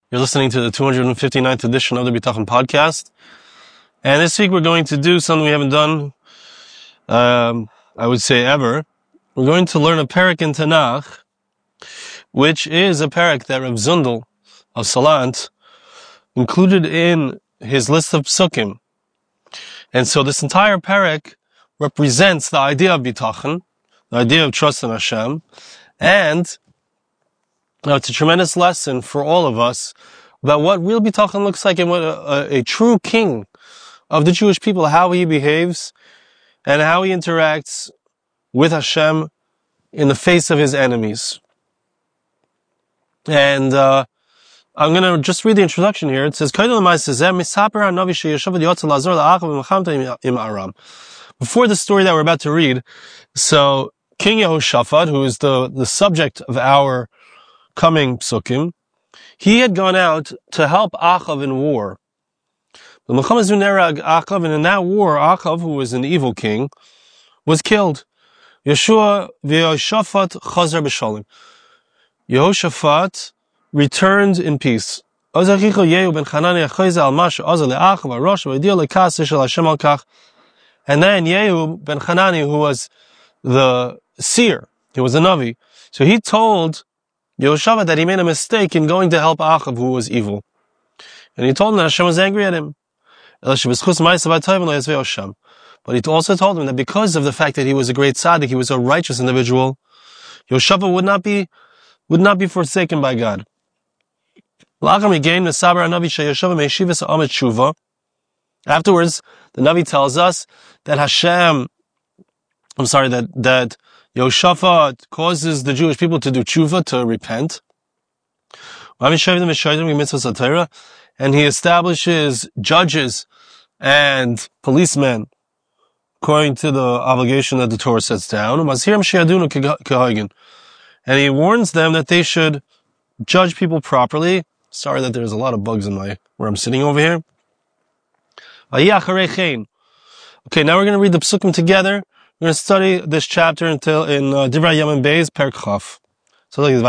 You're listening to the 259th edition of the Bitachon podcast. And this week we're going to do something we haven't done, I would say ever. We're going to learn a parak in Tanakh, which is a parak that Rav Zundel of Salant included in his list of psukim. And so this entire parak represents the idea of Bitachon, the idea of trust in Hashem, and it's a tremendous lesson for all of us about what real bitachon looks like and what a true king of the Jewish people, how he behaves and how he interacts with Hashem in the face of his enemies. And I'm going to just read the introduction here. It says, before the story that we're about to read, so King Yehoshaphat, who is the subject of our coming psukim, he had gone out to help Achav in war. And in that war, Achav, who was an evil king, was killed. Yehoshaphat returned in peace. And then Yehu ben Hanani, who was the seer, he was a Navi, so he told Yehoshaphat that he made a mistake in going to help Achav, who was evil. And he told him that Hashem was angry at him. But he also told him that because of the fact that he was a great tzaddik, he was a righteous individual, Yehoshaphat would not be forsaken by God. Afterwards, the Navi tells us that that Yehoshaphat causes the Jewish people to do tshuva, to repent. And he establishes judges and policemen according to the obligation that the Torah sets down. And he warns them that they should judge people properly. Sorry that there's a lot of bugs in where I'm sitting over here. Okay, now we're going to read the psukim together. We're going to study this chapter until in Divrei Yamim Beis, Perek Chaf. So like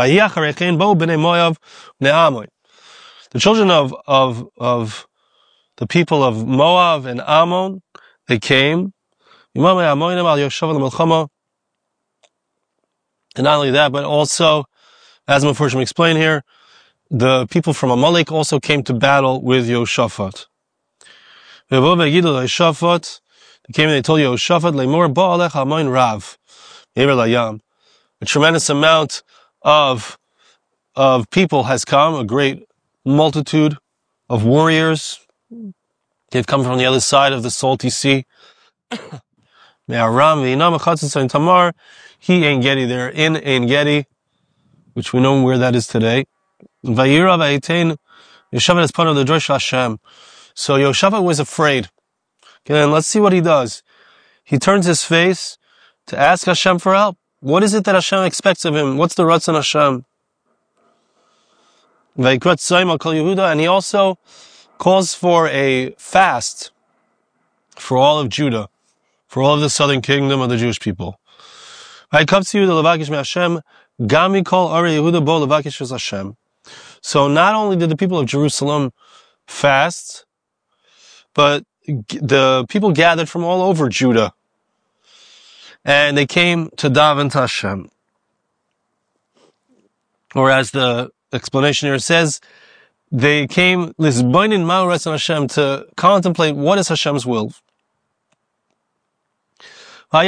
this, the children of the people of Moab and Ammon, they came. And not only that, but also, as Mephoshim explained here, the people from Amalek also came to battle with Yehoshaphat. They came and they told Yehoshaphat, Leimor ba'alech ha'moin rav, Eber layam. A tremendous amount of people has come, a great multitude of warriors. They've come from the other side of the salty sea. Me'aram v'inam achatzis Tamar, he Ein Gedi, they're in Ein Gedi, which we know where that is today. Vayira v'eitein, Yehoshaphat is part of the Drosh Hashem. So Yehoshaphat was afraid. Okay, and let's see what he does. He turns his face to ask Hashem for help. What is it that Hashem expects of him? What's the Ratzon Hashem? And he also calls for a fast for all of Judah, for all of the southern kingdom of the Jewish people. So not only did the people of Jerusalem fast, but the people gathered from all over Judah, and they came to daven to Hashem. Or as the explanation here says, they came lisboinin ma'uretz on Hashem, to contemplate what is Hashem's will. So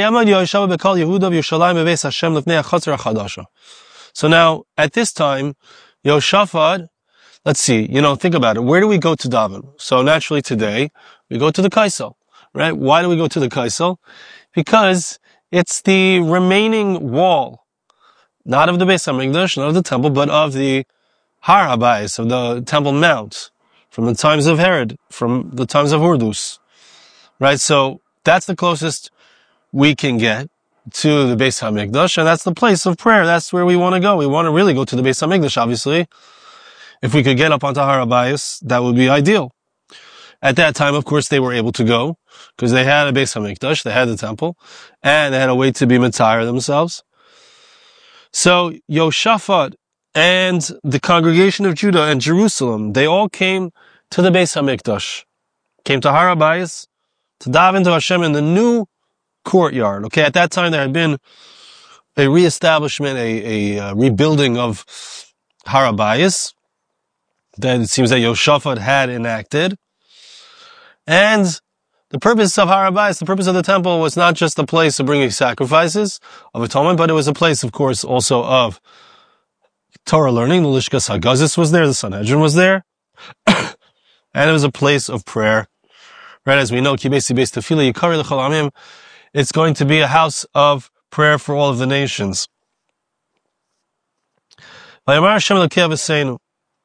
now, at this time, Yehoshaphat, let's see, think about it. Where do we go to daven? So naturally today, we go to the Kaisel, right? Why do we go to the Kaisel? Because it's the remaining wall, not of the Beis HaMikdash, not of the temple, but of the Har HaBayis, of the Temple Mount, from the times of Herod, from the times of Hordus, right? So that's the closest we can get to the Beis HaMikdash, and that's the place of prayer. That's where we want to go. We want to really go to the Beis HaMikdash, obviously. If we could get up onto Har HaBayis, that would be ideal. At that time, of course, they were able to go, because they had a Beis HaMikdash, they had the temple, and they had a way to be Mitzayer themselves. So Yehoshaphat and the congregation of Judah and Jerusalem, they all came to the Beis HaMikdash, came to Har HaBayis, to daven to Hashem in the new courtyard. Okay, at that time there had been a reestablishment, a rebuilding of Har HaBayis that it seems that Yoshafat had enacted. And the purpose of Har HaBayis, the purpose of the temple, was not just a place of bringing sacrifices of atonement, but it was a place, of course, also of Torah learning. The Lishkas Hagazis was there, the Sanhedrin was there, and it was a place of prayer. Right, as we know, Kibesi Beis Tefillah Yikari L'chol Amim, it's going to be a house of prayer for all of the nations. Vayamar Hashem Elokei Avosseinu,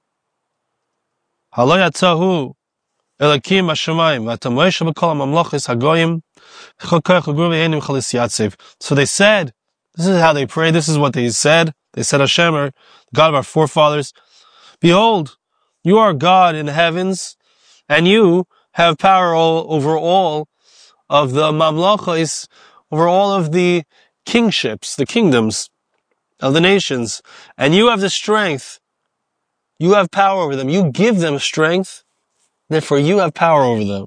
Halo Yatzahu Elokim Hashemayim, V'ata Moeshe B'kol HaMamlochos Hagoyim, V'chol Koach U'gur V'Einim Chalis Yatsev. So they said, this is how they prayed, this is what they said. They said, Hashem, the God of our forefathers, behold, you are God in the heavens, and you have power over all of the mamlachos, over all of the kingships, the kingdoms of the nations, and you have the strength. You have power over them. You give them strength, therefore you have power over them.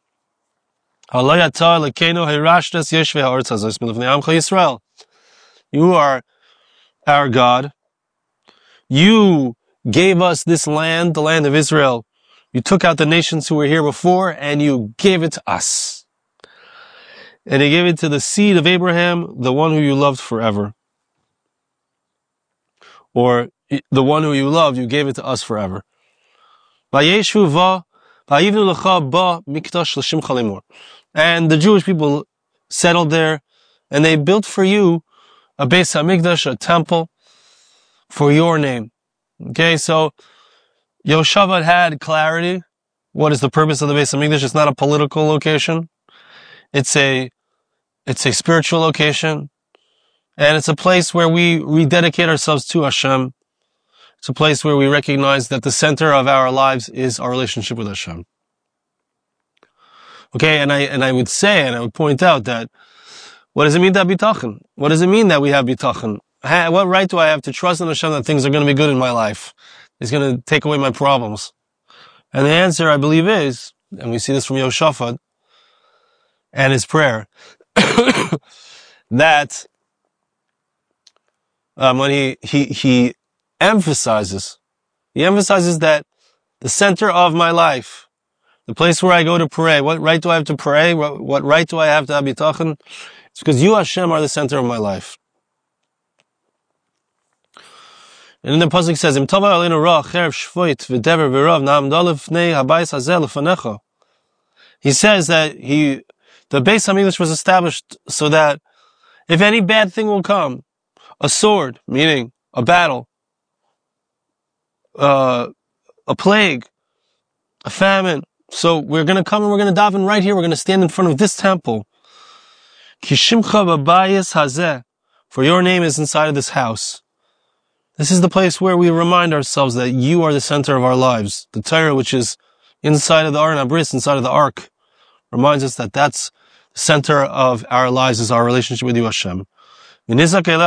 You are our God. You gave us this land, the land of Israel. You took out the nations who were here before, and you gave it to us. And you gave it to the seed of Abraham, the one who you loved forever. Or, the one who you loved, you gave it to us forever. And the Jewish people settled there, and they built for you a Beis HaMikdash, a temple, for your name. Okay, so Yoshafat had clarity. What is the purpose of the Beis HaMikdash? It's not a political location. It's a spiritual location. And it's a place where we rededicate ourselves to Hashem. It's a place where we recognize that the center of our lives is our relationship with Hashem. Okay, and I would say, and I would point out that, what does it mean to have bitachon? What does it mean that we have bitachon? What right do I have to trust in Hashem that things are going to be good in my life? He's going to take away my problems. And the answer, I believe, is, and we see this from Yoshafat and his prayer, that when he emphasizes that the center of my life, the place where I go to pray, what right do I have to pray? What right do I have to have bitachon? It's because you, Hashem, are the center of my life. And then the pasuk says, "Im tova aleinu ra cherv shvoit v'dever v'rav na'amda lefnei habayis hazeh lefanecha." He says that the Beis HaMikdash was established so that if any bad thing will come, a sword, meaning a battle, a plague, a famine, so we're going to come and we're going to daven right here. We're going to stand in front of this temple. Kishimcha b'bayis hazeh, for your name is inside of this house. This is the place where we remind ourselves that you are the center of our lives. The Torah, which is inside of the Aron HaBris, inside of the Ark, reminds us that that's the center of our lives, is our relationship with you, Hashem. And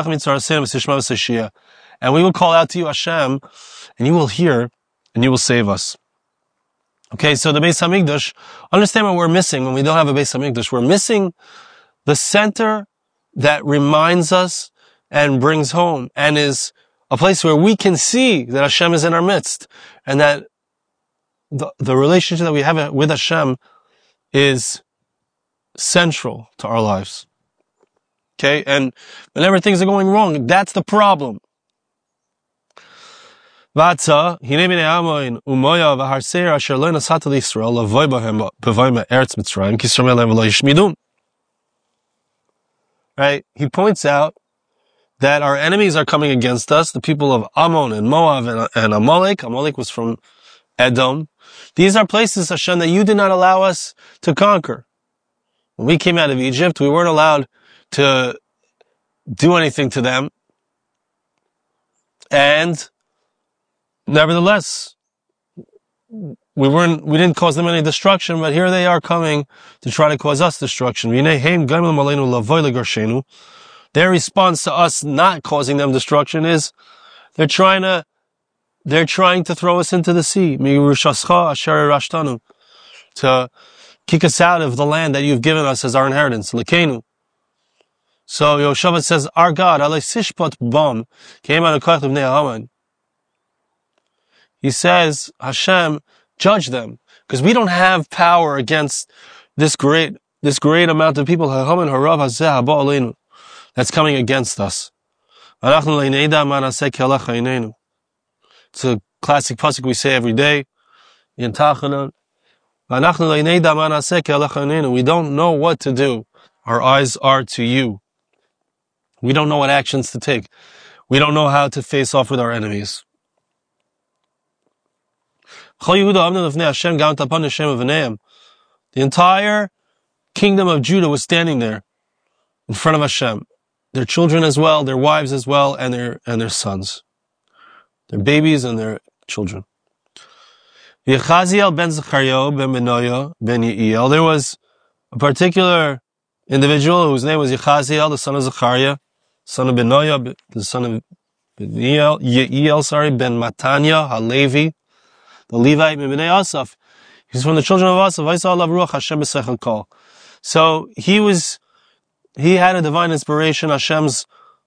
we will call out to you, Hashem, and you will hear, and you will save us. Okay, so the Beis HaMikdash, understand what we're missing when we don't have a Beis HaMikdash. We're missing the center that reminds us and brings home, and is a place where we can see that Hashem is in our midst, and that the relationship that we have with Hashem is central to our lives. Okay, and whenever things are going wrong, that's the problem. Right? He points out that our enemies are coming against us, the people of Ammon and Moab and Amalek. Amalek was from Edom. These are places, Hashem, that you did not allow us to conquer. When we came out of Egypt, we weren't allowed to do anything to them. And nevertheless, we didn't cause them any destruction, but here they are coming to try to cause us destruction. Their response to us not causing them destruction is they're trying to they're trying to throw us into the sea. To kick us out of the land that you've given us as our inheritance. Lekenu. So Yehoshaphat says, our God, Alei Sishpat Bam, came out of Koch Livnei Haman. He says, Hashem, judge them, because we don't have power against this great amount of people that's coming against us. It's a classic pasuk we say every day in Tachanun. We don't know what to do. Our eyes are to you. We don't know what actions to take. We don't know how to face off with our enemies. The entire kingdom of Judah was standing there in front of Hashem. Their children as well, their wives as well, and their sons. Their babies and their children. Yechaziel ben Zechariah ben Benoya ben Ye'iel. There was a particular individual whose name was Yechaziel, the son of Zechariah, son of Benoya, the son of Ye'iel, ben Matanya, HaLevi, the Levite, Mibnei Asaf. He's from the children of Asaf. So he had a divine inspiration. Hashem's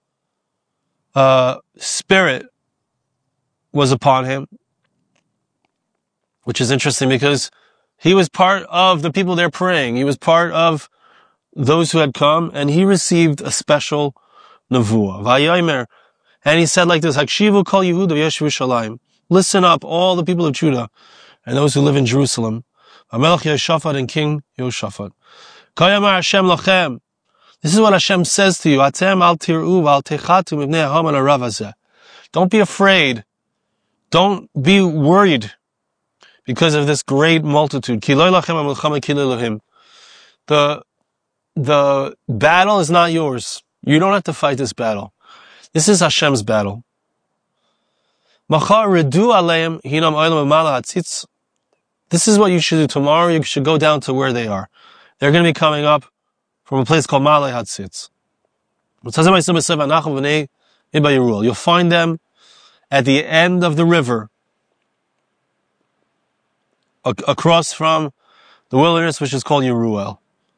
spirit was upon him, which is interesting because he was part of the people there praying. He was part of those who had come, and he received a special nevuah. And he said like this, Hakshivu kol Yehuda v'yeshivu shalayim. Listen up, all the people of Judah, and those who live in Jerusalem. HaMelech Yehoshaphat and King Yehoshaphat. Kayamar Hashem lachem. This is what Hashem says to you. Atem al tir'u v'al techatu mibnei Haman harav hazeh. Don't be afraid. Don't be worried because of this great multitude. Ki lo lachem ha-milchama ki l'Elohim. The battle is not yours. You don't have to fight this battle. This is Hashem's battle. Machar redu aleim hinam olam v'mala hatzitz. This is what you should do. Tomorrow you should go down to where they are. They're going to be coming up from a place called Malei Hatzitz. You'll find them at the end of the river, across from the wilderness, which is called Yeruel.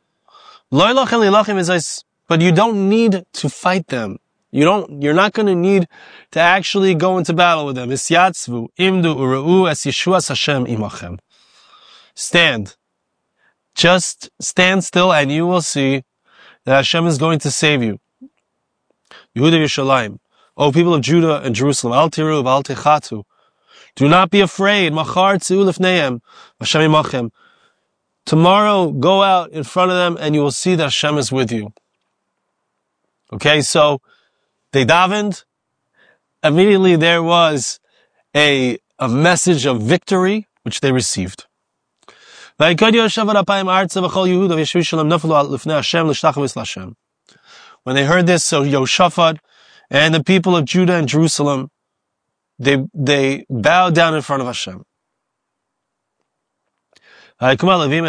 But you don't need to fight them. You're not going to need to actually go into battle with them. Stand. Just stand still and you will see that Hashem is going to save you. Yehuda Yerushalayim. O people of Judah and Jerusalem. Al tiru v'al techatu. Do not be afraid. Machar tzu lefneihem. Hashem imachem. Tomorrow, go out in front of them and you will see that Hashem is with you. Okay, so they davened. Immediately there was a message of victory, which they received. When they heard this, so Yehoshaphat and the people of Judah and Jerusalem, they bowed down in front of Hashem. And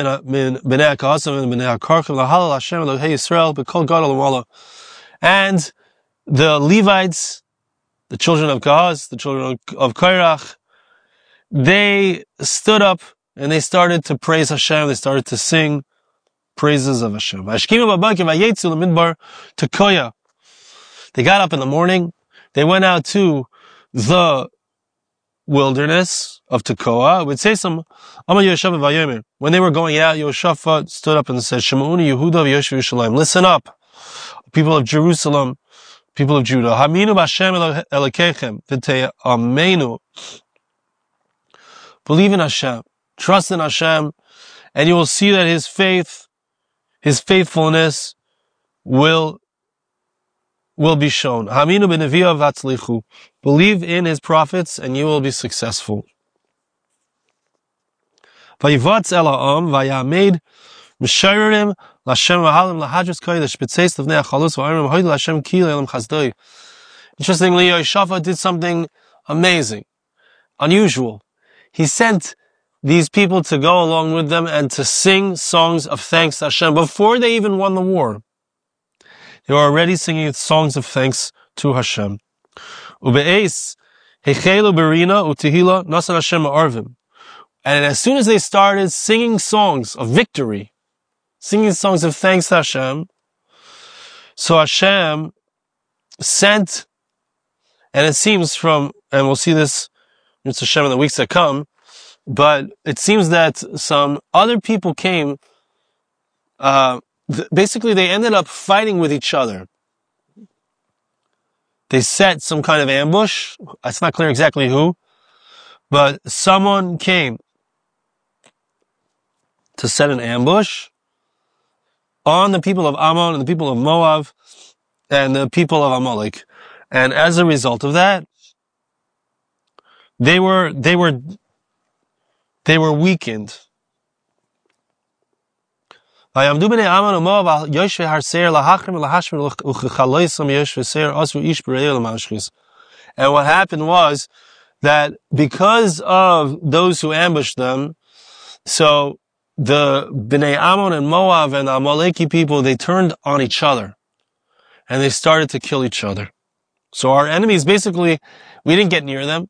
the Levites, the children of Gaz, the children of Korach, they stood up and they started to praise Hashem. They started to sing praises of Hashem. They got up in the morning. They went out to the wilderness of Tekoa. It would say when they were going out, Yehoshaphat stood up and said, Shema'uni Yehuda v'yoshev Yerushalayim. Listen up, people of Jerusalem, people of Judah. Haminu b'Hashem Elokechem v'te'amenu. Believe in Hashem. Trust in Hashem, and you will see that His faithfulness will be shown. Haminu b'neviyav v'atzlichu. Believe in His prophets, and you will be successful. Vayivatz el ha'am vayamed m'shayrim l'Hashem v'halim l'hadras kodesh b'tzeis l'vnei hachalus v'ayrim hoyd l'Hashem ki le'elam chazdoi. Interestingly, Yehoshaphat did something amazing, unusual. He sent these people to go along with them and to sing songs of thanks to Hashem before they even won the war. They were already singing songs of thanks to Hashem. Ube'es Hechelu berina utihila nasan Hashem ma'arvim. And as soon as they started singing songs of victory, singing songs of thanks to Hashem, so Hashem sent, and it seems from, and we'll see this in Hashem in the weeks that come, but it seems that some other people came, basically they ended up fighting with each other. They set some kind of ambush. It's not clear exactly who, but someone came to set an ambush on the people of Ammon and the people of Moab and the people of Amalek. And as a result of that, they were weakened. And the what happened was that because of those who ambushed them, so the Bnei Ammon and Moab and Amaleki people, they turned on each other and they started to kill each other. So our enemies, basically, we didn't get near them,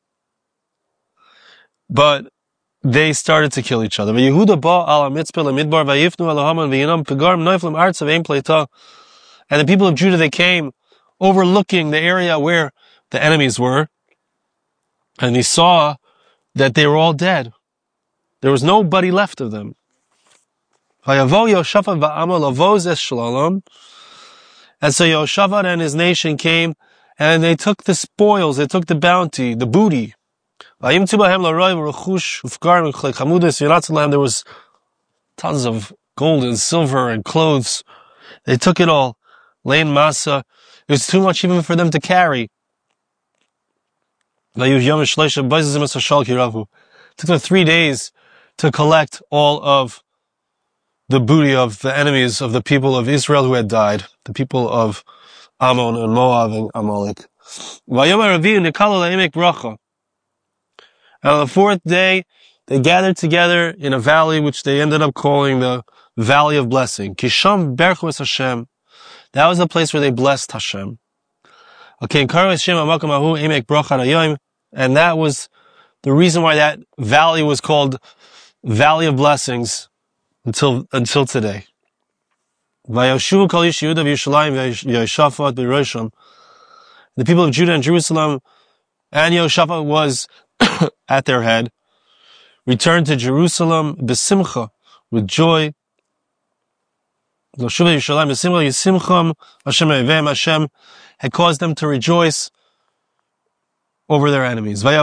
but they started to kill each other. And the people of Judah, they came overlooking the area where the enemies were, and they saw that they were all dead. There was nobody left of them. And so Yehoshaphat and his nation came, and they took the spoils, they took the bounty, the booty. There was tons of gold and silver and clothes. They took it all. Lein masa. It was too much even for them to carry. It took them 3 days to collect all of the booty of the enemies of the people of Israel who had died, the people of Ammon and Moab and Amalek. And on the fourth day, they gathered together in a valley which they ended up calling the Valley of Blessing. Kisham Berchu es Hashem. That was the place where they blessed Hashem. And that was the reason why that valley was called Valley of Blessings until today. The people of Judah and Jerusalem, and Yehoshaphat was at their head, returned to Jerusalem besimcha, with joy. Hashem had caused them to rejoice over their enemies. They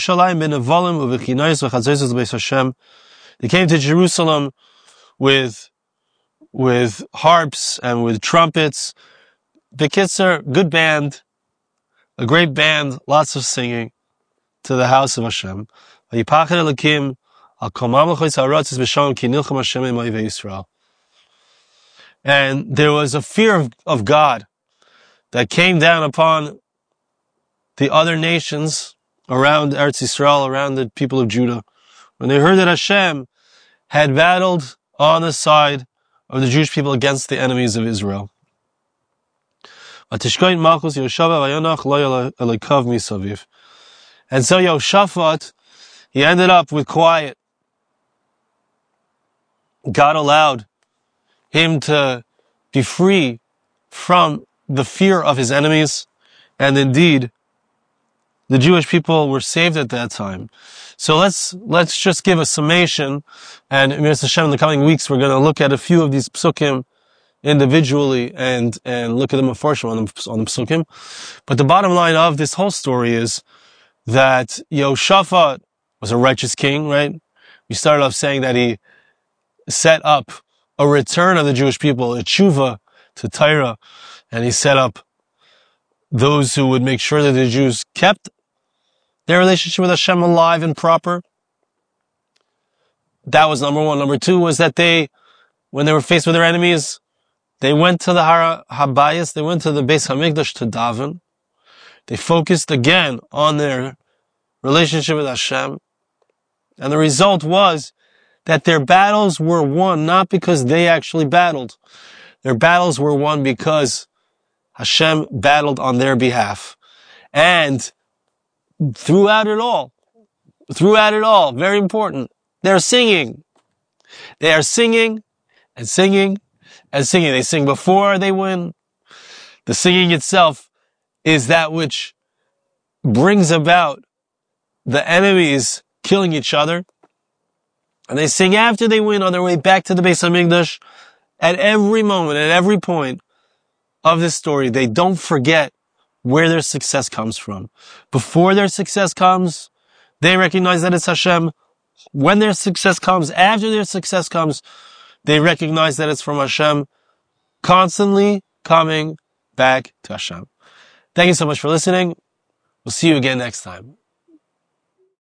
came to Jerusalem with harps and with trumpets. Bekitzer, good band, a great band, lots of singing to the house of Hashem. And there was a fear of God that came down upon the other nations around Eretz Yisrael, around the people of Judah, when they heard that Hashem had battled on the side of the Jewish people against the enemies of Israel. And so Yehoshaphat, he ended up with quiet. God allowed him to be free from the fear of his enemies, and indeed, the Jewish people were saved at that time. So let's just give a summation, and Mir Hashem, in the coming weeks, we're going to look at a few of these psukim individually and look at them afresh on the psukim. But the bottom line of this whole story is that Yehoshaphat was a righteous king, right? We started off saying that he set up a return of the Jewish people, a tshuva to Torah, and he set up those who would make sure that the Jews kept their relationship with Hashem alive and proper. That was number one. Number two was that when they were faced with their enemies, they went to the Har Habayis, they went to the Beis Hamikdash to daven. They focused again on their relationship with Hashem. And the result was that their battles were won not because they actually battled. Their battles were won because Hashem battled on their behalf. And throughout it all, very important. They're singing. They are singing and singing and singing. They sing before they win. The singing itself is that which brings about the enemies killing each other. And they sing after they win on their way back to the Beis HaMikdash. At every moment, at every point of this story, they don't forget where their success comes from. Before their success comes, they recognize that it's Hashem. When their success comes, after their success comes, they recognize that it's from Hashem. Constantly coming back to Hashem. Thank you so much for listening. We'll see you again next time.